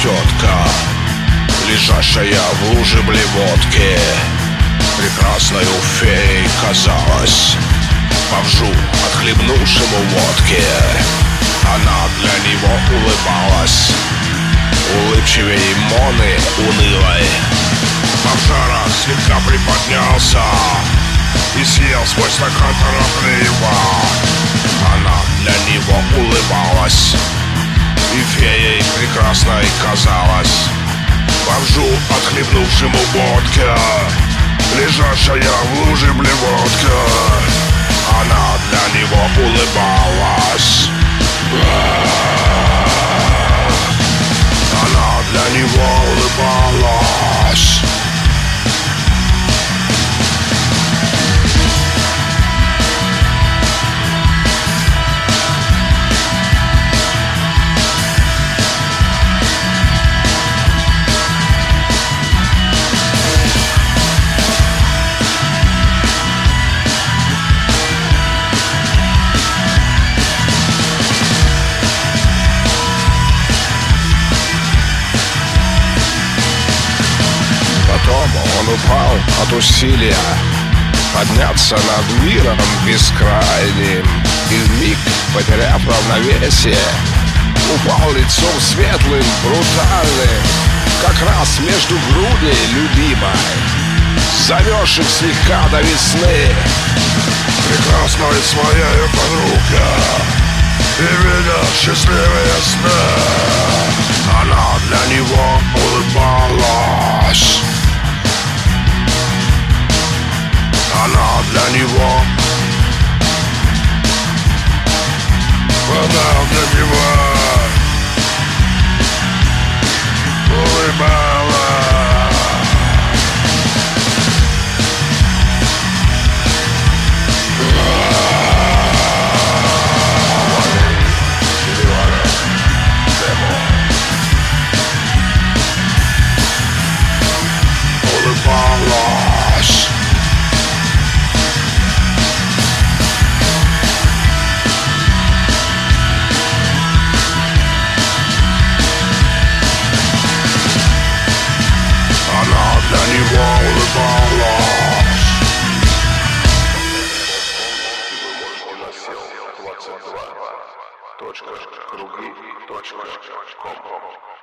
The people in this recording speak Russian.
тетка, лежащая в луже блевотки, прекрасною феей казалась бомжу, отхлебнувшему водки. Она для него улыбалась улыбчивей Моны унылой. Бомжара слегка приподнялся и съел свой стакан торопливо. Она для него улыбалась и феей прекрасной казалась бомжу, отхлебнувшему водки, лежащая в луже блевотка. Она для него улыбалась. Она для него улыбалась. Он упал от усилия подняться над миром бескрайним, и вмиг, потеряв равновесие, упал лицом светлым, брутальным, как раз между грудей любимой, замерзших слегка до весны, прекрасной своей подругой, и видя счастливые сны. Она для него улыбалась. Она для него, она для него улыбалась. Улыбалась. Для него улыбалась. Круги.ком